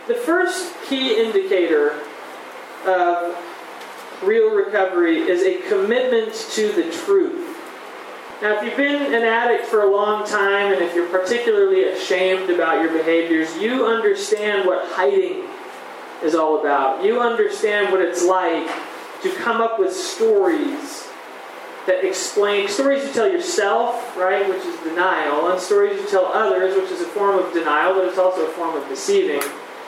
the first key indicator of real recovery is a commitment to the truth. Now, if you've been an addict for a long time, and if you're particularly ashamed about your behaviors, you understand what hiding is all about. You understand what it's like to come up with stories that explain, stories you tell yourself, right, which is denial, and stories you tell others, which is a form of denial, but it's also a form of deceiving,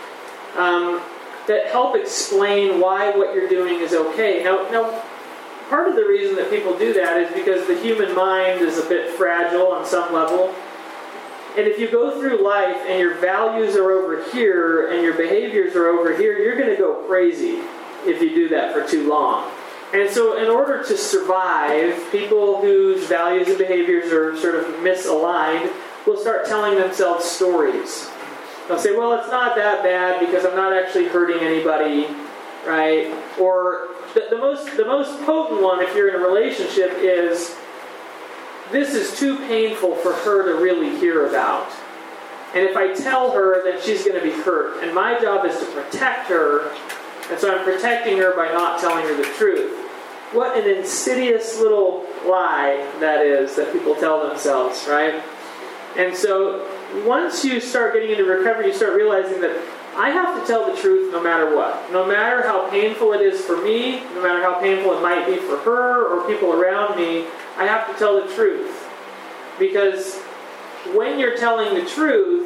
that help explain why what you're doing is okay. Now, part of the reason that people do that is because the human mind is a bit fragile on some level. And if you go through life and your values are over here and your behaviors are over here, you're going to go crazy if you do that for too long. And so in order to survive, people whose values and behaviors are sort of misaligned will start telling themselves stories. They'll say, well, it's not that bad because I'm not actually hurting anybody, right? Or the most potent one, if you're in a relationship, is this is too painful for her to really hear about. And if I tell her, then she's going to be hurt. And my job is to protect her, and so I'm protecting her by not telling her the truth. What an insidious little lie that is that people tell themselves, right? And so once you start getting into recovery, you start realizing that I have to tell the truth no matter what. No matter how painful it is for me, no matter how painful it might be for her or people around me, I have to tell the truth. Because when you're telling the truth,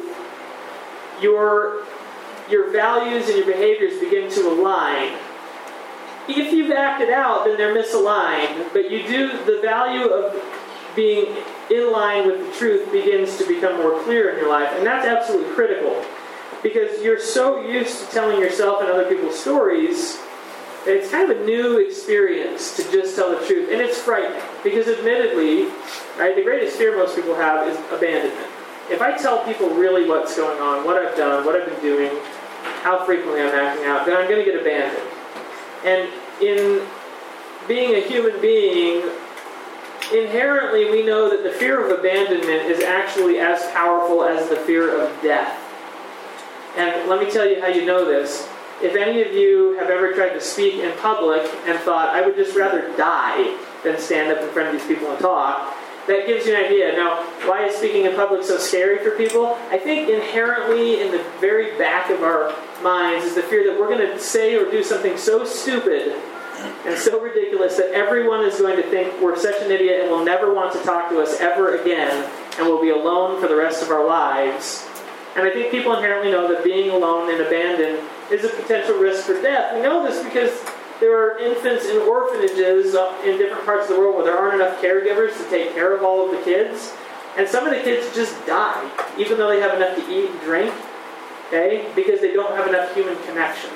your values and your behaviors begin to align. If you've acted out, then they're misaligned. But the value of being in line with the truth begins to become more clear in your life. And that's absolutely critical. Because you're so used to telling yourself and other people's stories, it's kind of a new experience to just tell the truth. And it's frightening. Because admittedly, right, the greatest fear most people have is abandonment. If I tell people really what's going on, what I've done, what I've been doing, how frequently I'm acting out, then I'm going to get abandoned. And in being a human being, inherently we know that the fear of abandonment is actually as powerful as the fear of death. And let me tell you how you know this. If any of you have ever tried to speak in public and thought, I would just rather die than stand up in front of these people and talk, that gives you an idea. Now, why is speaking in public so scary for people? I think inherently in the very back of our minds is the fear that we're going to say or do something so stupid and so ridiculous that everyone is going to think we're such an idiot and will never want to talk to us ever again, and we'll be alone for the rest of our lives. And I think people inherently know that being alone and abandoned is a potential risk for death. We know this because there are infants in orphanages in different parts of the world where there aren't enough caregivers to take care of all of the kids. And some of the kids just die, even though they have enough to eat and drink, okay? Because they don't have enough human connection.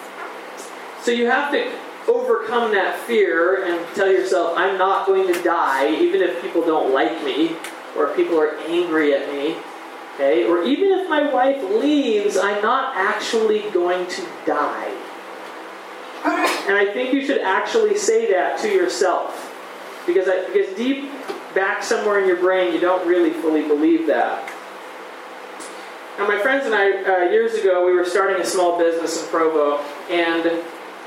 So you have to overcome that fear and tell yourself, I'm not going to die, even if people don't like me, or if people are angry at me, okay? Or even if my wife leaves, I'm not actually going to die. And I think you should actually say that to yourself. Because deep back somewhere in your brain, you don't really fully believe that. Now, my friends and I, years ago, we were starting a small business in Provo. And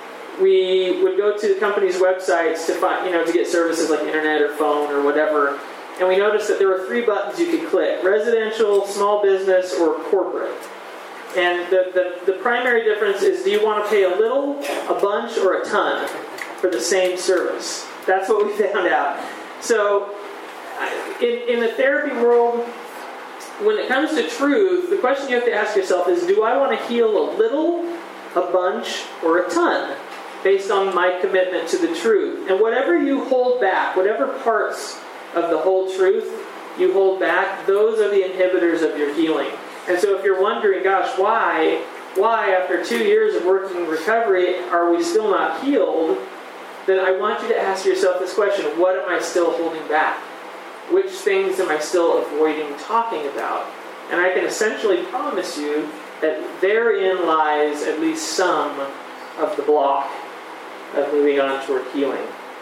we would go to the company's websites to find, to get services like internet or phone or whatever. And we noticed that there were 3 buttons you could click: residential, small business, or corporate. And the primary difference is, do you want to pay a little, a bunch, or a ton for the same service? That's what we found out. So in the therapy world, when it comes to truth, the question you have to ask yourself is, do I want to heal a little, a bunch, or a ton? Based on my commitment to the truth. And whatever you hold back, whatever parts of the whole truth you hold back, those are the inhibitors of your healing. And so if you're wondering, gosh, why after 2 years of working in recovery are we still not healed, then I want you to ask yourself this question: what am I still holding back? Which things am I still avoiding talking about? And I can essentially promise you that therein lies at least some of the block of moving on toward healing.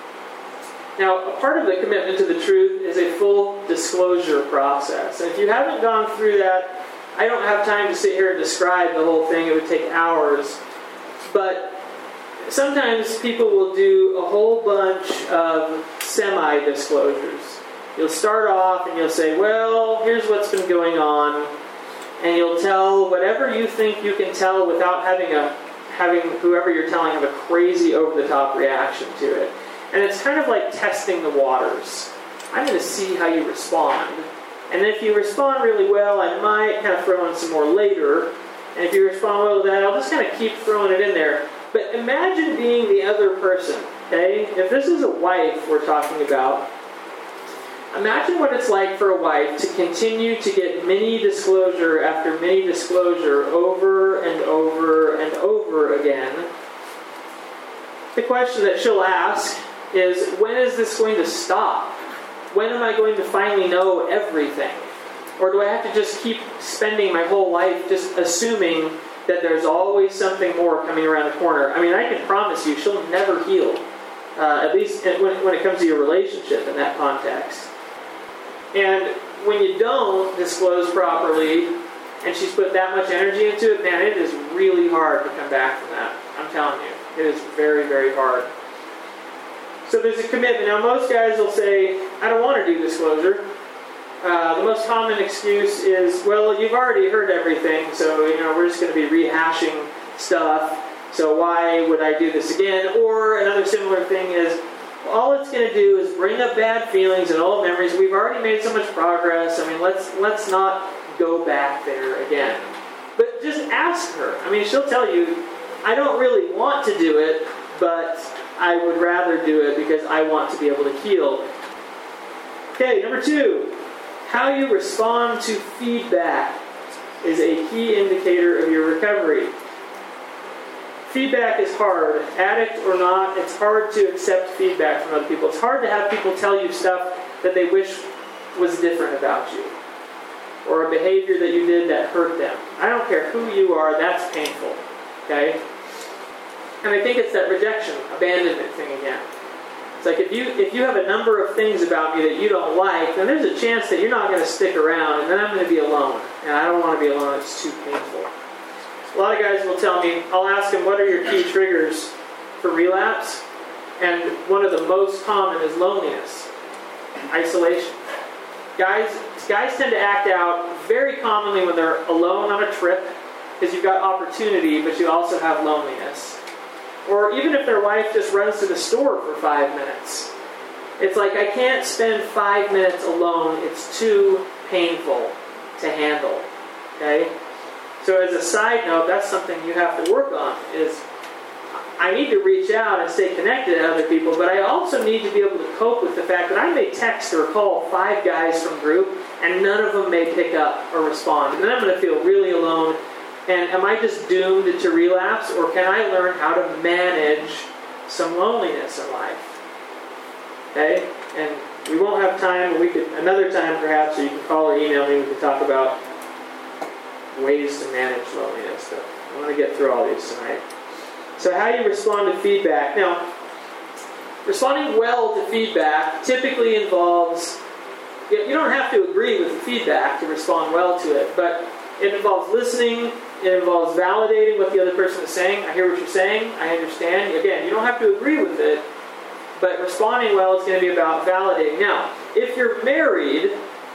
Now, a part of the commitment to the truth is a full disclosure process. And if you haven't gone through that, I don't have time to sit here and describe the whole thing. It would take hours. But sometimes people will do a whole bunch of semi-disclosures. You'll start off and you'll say, well, here's what's been going on. And you'll tell whatever you think you can tell without having whoever you're telling have a crazy over-the-top reaction to it. And it's kind of like testing the waters. I'm going to see how you respond. And if you respond really well, I might kind of throw in some more later. And if you respond well to that, I'll just kind of keep throwing it in there. But imagine being the other person, okay? If this is a wife we're talking about, imagine what it's like for a wife to continue to get mini disclosure after mini disclosure over and over and over again. The question that she'll ask is, when is this going to stop? When am I going to finally know everything? Or do I have to just keep spending my whole life just assuming that there's always something more coming around the corner? I mean, I can promise you she'll never heal, at least when it comes to your relationship in that context. And when you don't disclose properly, and she's put that much energy into it, man, it is really hard to come back from that. I'm telling you. It is very, very hard. So there's a commitment. Now, most guys will say, I don't want to do disclosure. The most common excuse is, well, you've already heard everything, so we're just going to be rehashing stuff, so why would I do this again? Or another similar thing is, all it's going to do is bring up bad feelings and old memories. We've already made so much progress. I mean, let's not go back there again. But just ask her. I mean, she'll tell you, I don't really want to do it, but I would rather do it because I want to be able to heal. Okay, number 2. How you respond to feedback is a key indicator of your recovery. Feedback is hard. Addict or not, it's hard to accept feedback from other people. It's hard to have people tell you stuff that they wish was different about you, or a behavior that you did that hurt them. I don't care who you are, that's painful. Okay? And I think it's that rejection, abandonment thing again. It's like if you have a number of things about me that you don't like, then there's a chance that you're not going to stick around, and then I'm going to be alone. And I don't want to be alone, it's too painful. A lot of guys will tell me, I'll ask them, what are your key triggers for relapse? And one of the most common is loneliness, isolation. Guys tend to act out very commonly when they're alone on a trip, because you've got opportunity, but you also have loneliness. Or even if their wife just runs to the store for 5 minutes. It's like, I can't spend 5 minutes alone. It's too painful to handle. Okay? So as a side note, that's something you have to work on, is I need to reach out and stay connected to other people, but I also need to be able to cope with the fact that I may text or call 5 guys from group, and none of them may pick up or respond. And then I'm going to feel really alone. And am I just doomed to relapse, or can I learn how to manage some loneliness in life? Okay? And we won't have time, but we could, another time perhaps, or you can call or email me, we can talk about ways to manage loneliness. But I want to get through all these tonight. So how you respond to feedback. Now, responding well to feedback typically involves, you don't have to agree with the feedback to respond well to it, but it involves listening. It involves validating what the other person is saying. I hear what you're saying. I understand. Again, you don't have to agree with it, but responding well is going to be about validating. Now, if you're married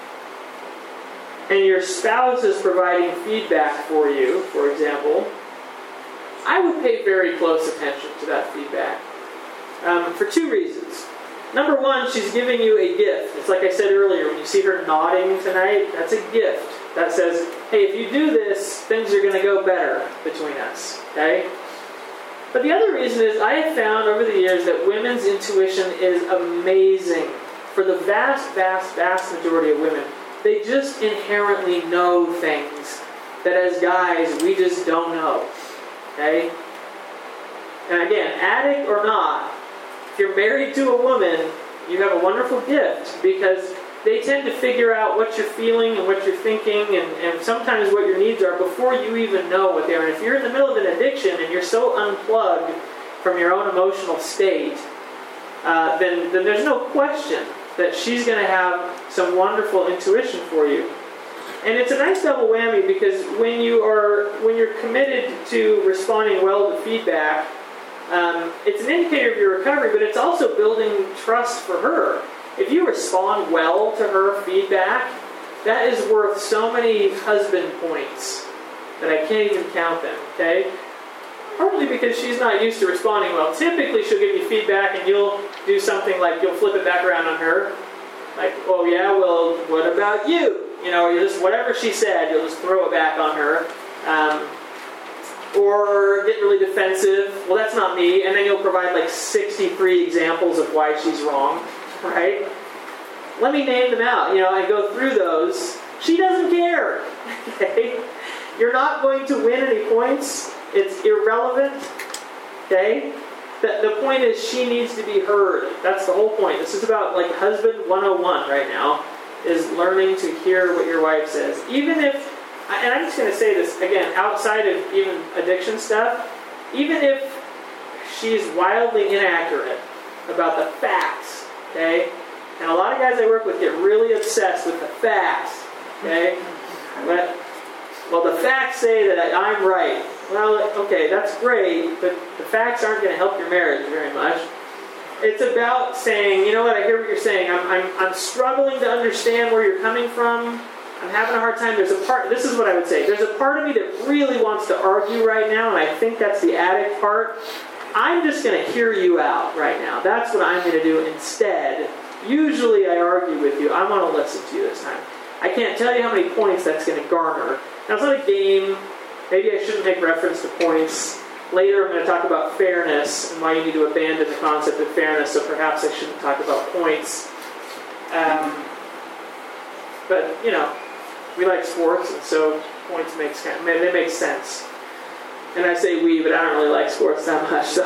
and your spouse is providing feedback for you, for example, I would pay very close attention to that feedback for 2 reasons. Number 1, she's giving you a gift. It's like I said earlier, when you see her nodding tonight, that's a gift. That says, hey, if you do this, things are going to go better between us. Okay? But the other reason is I have found over the years that women's intuition is amazing. For the vast, vast, vast majority of women, they just inherently know things that as guys, we just don't know. Okay? And again, addict or not, if you're married to a woman, you have a wonderful gift, because they tend to figure out what you're feeling and what you're thinking, and sometimes what your needs are before you even know what they are. And if you're in the middle of an addiction and you're so unplugged from your own emotional state, then there's no question that she's going to have some wonderful intuition for you. And it's a nice double whammy because when you're committed to responding well to feedback, it's an indicator of your recovery, but it's also building trust for her. If you respond well to her feedback, that is worth so many husband points that I can't even count them, okay? Partly because she's not used to responding well. Typically, she'll give you feedback and you'll do something like you'll flip it back around on her. Like, oh yeah, well, what about you? Or you just, whatever she said, you'll just throw it back on her. Or get really defensive. Well, that's not me. And then you'll provide like 63 examples of why she's wrong, right? Let me name them out, and go through those. She doesn't care, okay? You're not going to win any points. It's irrelevant, okay? The point is she needs to be heard. That's the whole point. This is about like husband 101 right now, is learning to hear what your wife says. Even if, and I'm just going to say this again, outside of even addiction stuff, even if she's wildly inaccurate about the facts, okay? And a lot of guys I work with get really obsessed with the facts, okay? But, well, the facts say that I'm right. Well, okay, that's great, but the facts aren't going to help your marriage very much. It's about saying, you know what, I hear what you're saying. I'm struggling to understand where you're coming from. I'm having a hard time. This is what I would say. There's a part of me that really wants to argue right now, and I think that's the addict part. I'm just going to hear you out right now. That's what I'm going to do instead. Usually I argue with you. I want to listen to you this time. I can't tell you how many points that's going to garner. Now, it's not a game. Maybe I shouldn't make reference to points. Later I'm going to talk about fairness and why you need to abandon the concept of fairness, so perhaps I shouldn't talk about points. But, we like sports, and so points make sense. And I say we, but I don't really like sports that much, so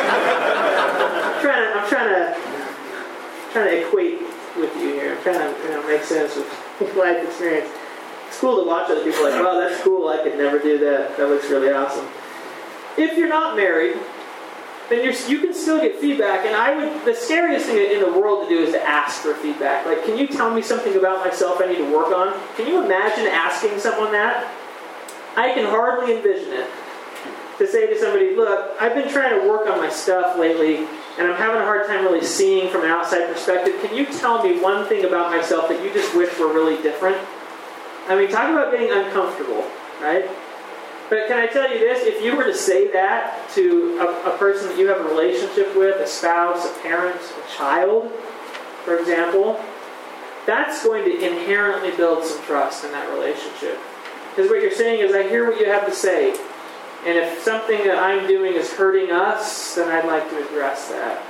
I'm trying to equate with you here. I'm trying to make sense with life experience. It's cool to watch other people like, wow, that's cool, I could never do that. That looks really awesome. If you're not married, then you can still get feedback, and the scariest thing in the world to do is to ask for feedback. Like, can you tell me something about myself I need to work on? Can you imagine asking someone that? I can hardly envision it. To say to somebody, look, I've been trying to work on my stuff lately, and I'm having a hard time really seeing from an outside perspective. Can you tell me one thing about myself that you just wish were really different? I mean, talk about getting uncomfortable, right? But can I tell you this? If you were to say that to a person that you have a relationship with, a spouse, a parent, a child, for example, that's going to inherently build some trust in that relationship. Because what you're saying is, I hear what you have to say. And if something that I'm doing is hurting us, then I'd like to address that.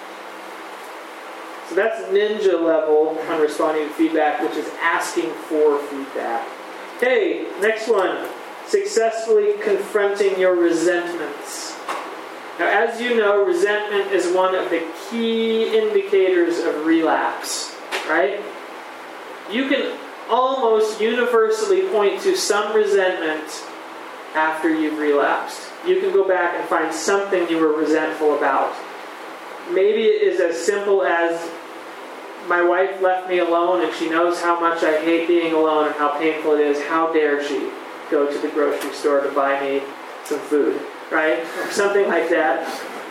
So that's ninja level on responding to feedback, which is asking for feedback. Okay, next one. Successfully confronting your resentments. Now, as you know, resentment is one of the key indicators of relapse, right? You can almost universally point to some resentment after you've relapsed. You can go back and find something you were resentful about. Maybe it is as simple as, my wife left me alone and she knows how much I hate being alone and how painful it is. How dare she go to the grocery store to buy me some food, right? Or something like that.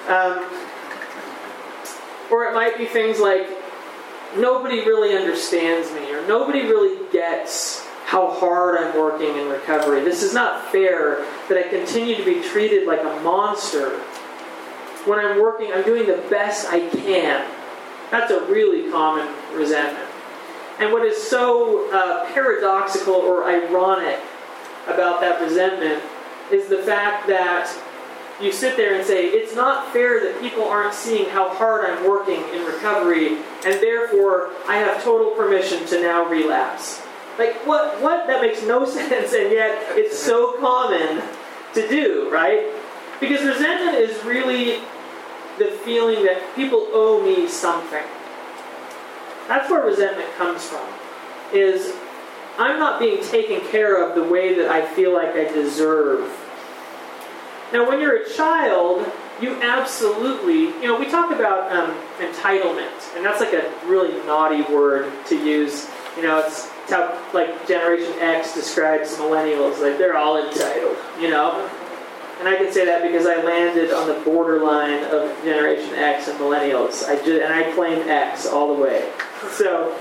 Or it might be things like, nobody really understands me, or nobody really gets how hard I'm working in recovery. This is not fair that I continue to be treated like a monster. When I'm working, I'm doing the best I can. That's a really common resentment. And what is so paradoxical or ironic about that resentment is the fact that you sit there and say, it's not fair that people aren't seeing how hard I'm working in recovery, and therefore I have total permission to now relapse. Like, what? That makes no sense, and yet it's so common to do, right? Because resentment is really the feeling that people owe me something. That's where resentment comes from, is I'm not being taken care of the way that I feel like I deserve. Now, when you're a child, you absolutely, we talk about entitlement, and that's like a really naughty word to use It's how, like, Generation X describes millennials, like, they're all entitled, And I can say that because I landed on the borderline of Generation X and millennials. And I claim X all the way. So,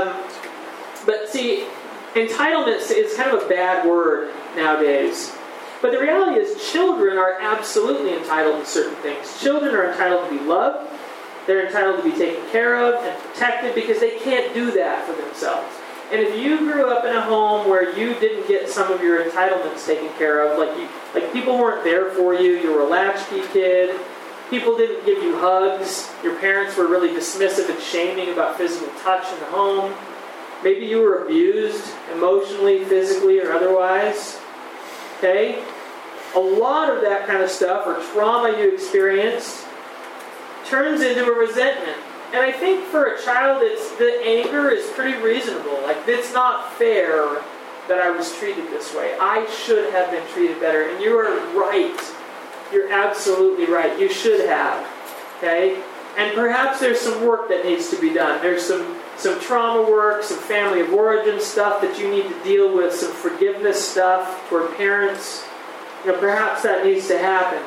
but see, entitlement is kind of a bad word nowadays. But the reality is children are absolutely entitled to certain things. Children are entitled to be loved. They're entitled to be taken care of and protected because they can't do that for themselves. And if you grew up in a home where you didn't get some of your entitlements taken care of, like people weren't there for you, you were a latchkey kid, people didn't give you hugs, your parents were really dismissive and shaming about physical touch in the home, maybe you were abused emotionally, physically, or otherwise, okay? A lot of that kind of stuff, or trauma you experienced, turns into a resentment. And I think for a child, the anger is pretty reasonable. Like, it's not fair that I was treated this way. I should have been treated better. And you are right. You're absolutely right. You should have. Okay? And perhaps there's some work that needs to be done. There's some trauma work, some family of origin stuff that you need to deal with, some forgiveness stuff toward parents. Perhaps that needs to happen.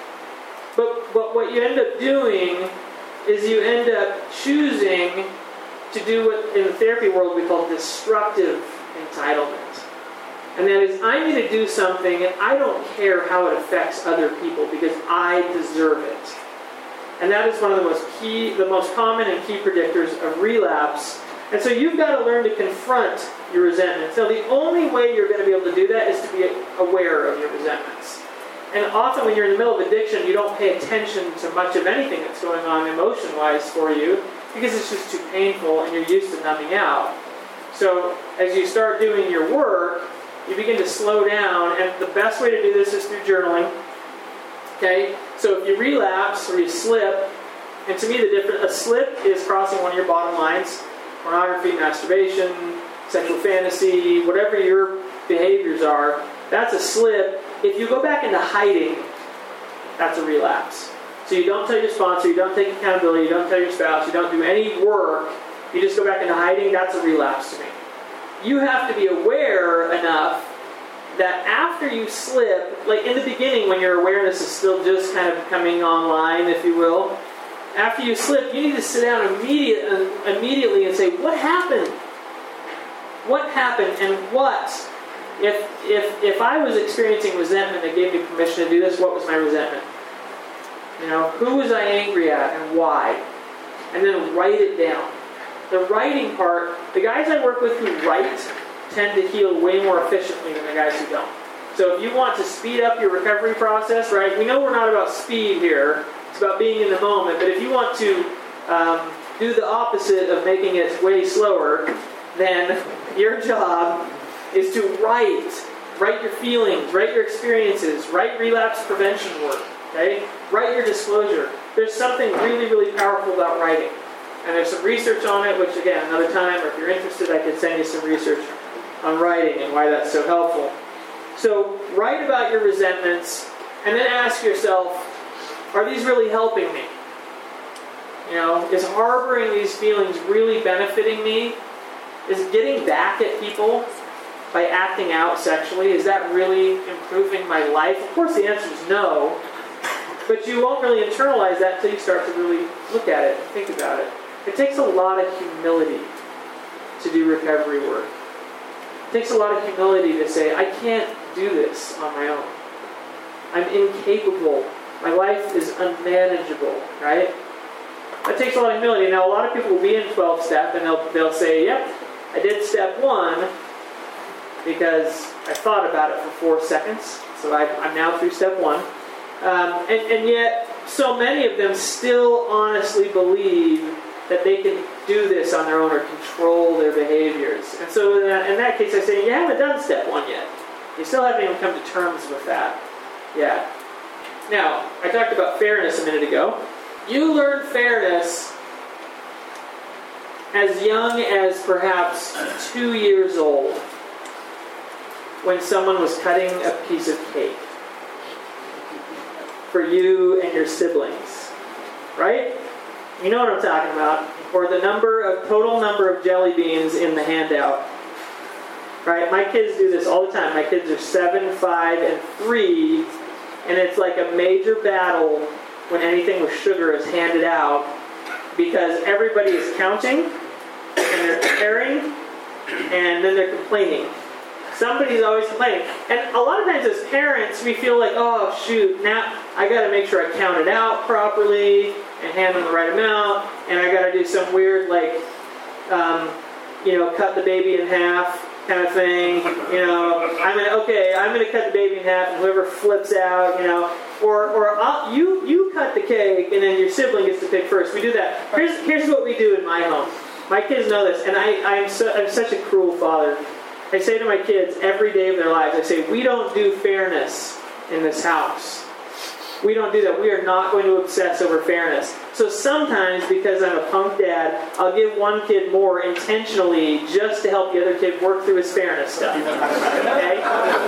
But what you end up doing is you end up choosing to do what in the therapy world we call destructive entitlement. And that is, I'm going to do something and I don't care how it affects other people because I deserve it. And that is one of the most common and key predictors of relapse. And so you've got to learn to confront your resentments. Now, the only way you're going to be able to do that is to be aware of your resentments. And often when you're in the middle of addiction, you don't pay attention to much of anything that's going on emotion-wise for you because it's just too painful and you're used to numbing out. So as you start doing your work, you begin to slow down, and the best way to do this is through journaling. Okay? So if you relapse or you slip, and to me a slip is crossing one of your bottom lines, pornography, masturbation, sexual fantasy, whatever your behaviors are, that's a slip. If you go back into hiding, that's a relapse. So you don't tell your sponsor, you don't take accountability, you don't tell your spouse, you don't do any work, you just go back into hiding, that's a relapse to me. You have to be aware enough that after you slip, like in the beginning when your awareness is still just kind of coming online, if you will, after you slip, you need to sit down immediately and say, what happened? What happened and what? If I was experiencing resentment that gave me permission to do this, what was my resentment? Who was I angry at and why? And then write it down. The writing part, the guys I work with who write tend to heal way more efficiently than the guys who don't. So if you want to speed up your recovery process, right, we know we're not about speed here. It's about being in the moment. But if you want to do the opposite of making it way slower, then your job is to write your feelings, write your experiences, write relapse prevention work, okay? Write your disclosure. There's something really, really powerful about writing. And there's some research on it, which again, another time, or if you're interested, I can send you some research on writing and why that's so helpful. So write about your resentments, and then ask yourself, are these really helping me? Is harboring these feelings really benefiting me? Is getting back at people by acting out sexually, is that really improving my life? Of course the answer is no, but you won't really internalize that until you start to really look at it and think about it. It takes a lot of humility to do recovery work. It takes a lot of humility to say, I can't do this on my own. I'm incapable. My life is unmanageable, right? That takes a lot of humility. Now, a lot of people will be in 12-step and they'll say, yep, I did step 1, because I thought about it for 4 seconds. So I'm now through step 1. And yet, so many of them still honestly believe that they can do this on their own or control their behaviors. And so in that case, I say, you haven't done step 1 yet. You still haven't even come to terms with that yet. Now, I talked about fairness a minute ago. You learn fairness as young as perhaps 2 years old, when someone was cutting a piece of cake for you and your siblings. Right? You know what I'm talking about. or the total number of jelly beans in the handout. Right? My kids do this all the time. My kids are 7, 5, and 3, and it's like a major battle when anything with sugar is handed out because everybody is counting, and they're comparing, and then they're complaining. Somebody's always complaining. And a lot of times as parents, we feel like, oh, shoot, now I got to make sure I count it out properly and hand them the right amount, and I got to do some weird, like, cut the baby in half kind of thing. I'm going to cut the baby in half, and whoever flips out, or you cut the cake, and then your sibling gets to pick first. We do that. Here's what we do in my home. My kids know this, and I'm such a cruel father. I say to my kids every day of their lives, I say, we don't do fairness in this house. We don't do that. We are not going to obsess over fairness. So sometimes, because I'm a punk dad, I'll give one kid more intentionally just to help the other kid work through his fairness stuff. Okay?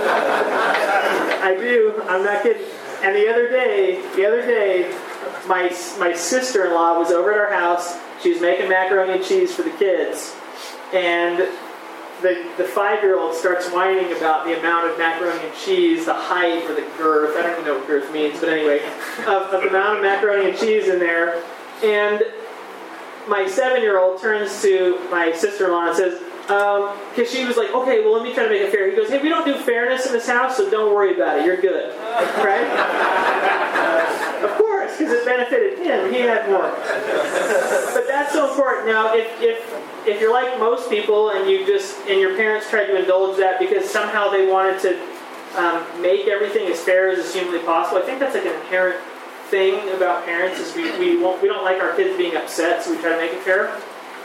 I do. I'm not kidding. And the other day, my sister-in-law was over at our house. She was making macaroni and cheese for the kids. And the 5-year-old starts whining about the amount of macaroni and cheese, the height or the girth, I don't even know what girth means, but anyway, of the amount of macaroni and cheese in there. And my 7-year-old turns to my sister-in-law and says, because she was like, okay, well, let me try to make it fair. He goes, hey, we don't do fairness in this house, so don't worry about it. You're good. Right? Of course, because it benefited him. He had more. But that's so important. Now, if you're like most people and your parents tried to indulge that because somehow they wanted to make everything as fair as humanly possible, I think that's like an inherent thing about parents is we don't like our kids being upset, so we try to make it fair.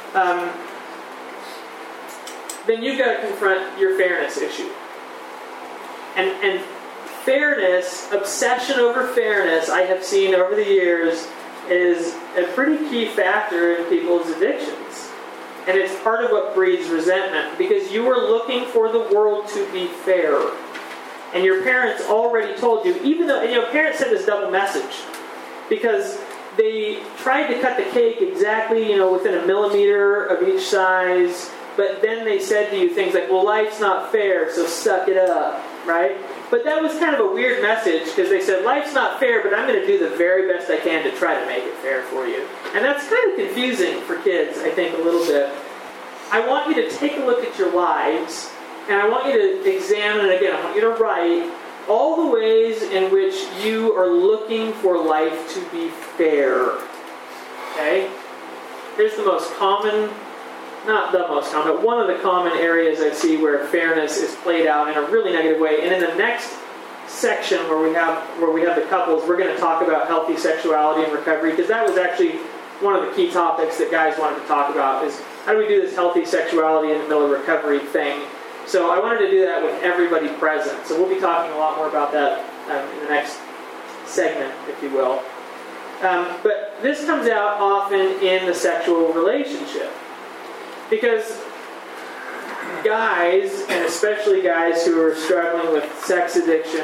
Then you've got to confront your fairness issue. And fairness, obsession over fairness, I have seen over the years, is a pretty key factor in people's addictions. And it's part of what breeds resentment, because you are looking for the world to be fair. And your parents already told you, even though, parents send this double message, because they tried to cut the cake exactly, within a millimeter of each size, but then they said to you things like, well, life's not fair, so suck it up, right? But that was kind of a weird message, because they said, life's not fair, but I'm going to do the very best I can to try to make it fair for you. And that's kind of confusing for kids, I think, a little bit. I want you to take a look at your lives, and I want you to examine, and again, I want you to write all the ways in which you are looking for life to be fair. Okay? Here's the most common, not the most common, but one of the common areas I see where fairness is played out in a really negative way. And in the next section where we have the couples, we're going to talk about healthy sexuality and recovery, because that was actually one of the key topics that guys wanted to talk about, is how do we do this healthy sexuality in the middle of recovery thing. So I wanted to do that with everybody present. So we'll be talking a lot more about that in the next segment, if you will. But this comes out often in the sexual relationship. Because guys, and especially guys who are struggling with sex addiction,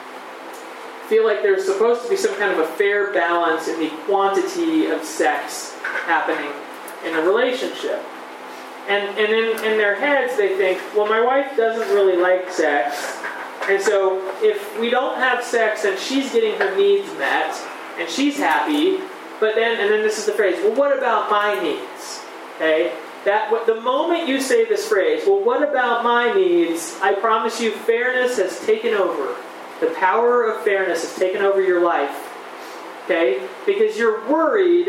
feel like there's supposed to be some kind of a fair balance in the quantity of sex happening in a relationship. And in their heads they think, well, my wife doesn't really like sex, and so if we don't have sex, then she's getting her needs met, and she's happy, and then this is the phrase, well, what about my needs? Okay? The moment you say this phrase, well, what about my needs, I promise you, fairness has taken over. The power of fairness has taken over your life. Okay? Because you're worried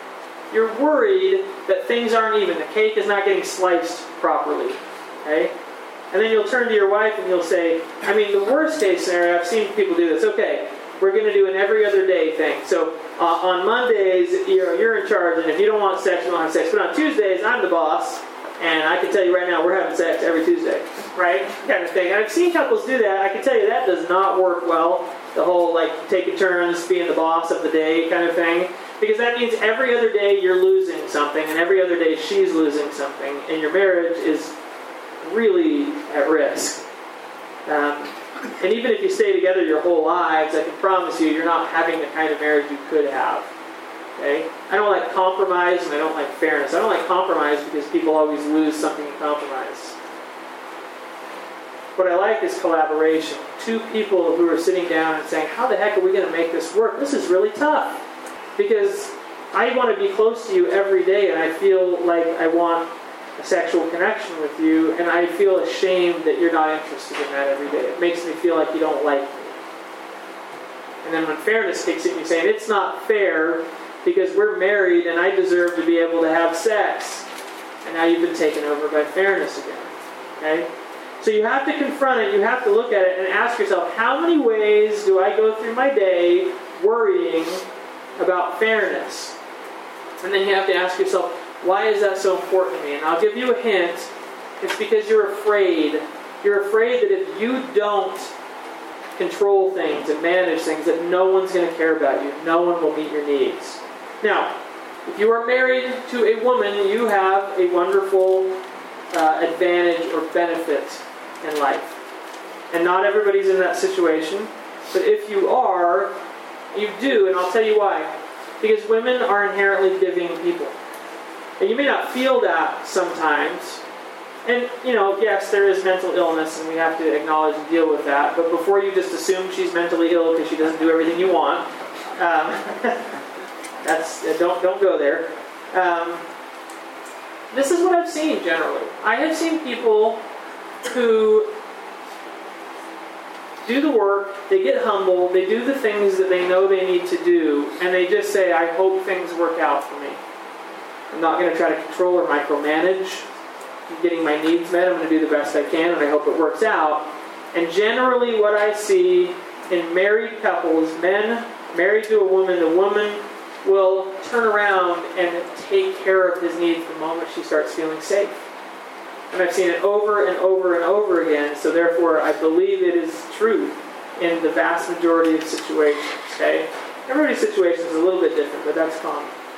that things aren't even. The cake is not getting sliced properly. Okay? And then you'll turn to your wife and you'll say, the worst case scenario, I've seen people do this, okay, we're going to do an every other day thing. So on Mondays, you're in charge, and if you don't want sex, you don't have sex. But on Tuesdays, I'm the boss, and I can tell you right now, we're having sex every Tuesday, right? Kind of thing. And I've seen couples do that. I can tell you that does not work well. The whole, taking turns being the boss of the day kind of thing. Because that means every other day you're losing something, and every other day she's losing something, and your marriage is really at risk. And even if you stay together your whole lives, I can promise you're not having the kind of marriage you could have. Okay? I don't like compromise, and I don't like fairness. I don't like compromise because people always lose something in compromise. What I like is collaboration. Two people who are sitting down and saying, how the heck are we going to make this work? This is really tough. Because I want to be close to you every day, and I feel like I want a sexual connection with you, and I feel ashamed that you're not interested in that every day. It makes me feel like you don't like me. And then when fairness kicks in, you're saying, it's not fair because we're married and I deserve to be able to have sex. And now you've been taken over by fairness again. Okay? So you have to confront it, you have to look at it and ask yourself, how many ways do I go through my day worrying about fairness? And then you have to ask yourself, why is that so important to me? And I'll give you a hint. It's because you're afraid. You're afraid that if you don't control things and manage things, that no one's going to care about you. No one will meet your needs. Now, if you are married to a woman, you have a wonderful advantage or benefit in life. And not everybody's in that situation. But if you are, you do, and I'll tell you why. Because women are inherently giving people. And you may not feel that sometimes. And, yes, there is mental illness, and we have to acknowledge and deal with that. But before you just assume she's mentally ill because she doesn't do everything you want, don't go there. This is what I've seen generally. I have seen people who do the work, they get humble, they do the things that they know they need to do, and they just say, I hope things work out for me. I'm not going to try to control or micromanage. I'm getting my needs met. I'm going to do the best I can, and I hope it works out. And generally what I see in married couples, men married to a woman, the woman will turn around and take care of his needs the moment she starts feeling safe. And I've seen it over and over and over again, so therefore I believe it is true in the vast majority of situations. Okay? Everybody's situation is a little bit different, but that's common.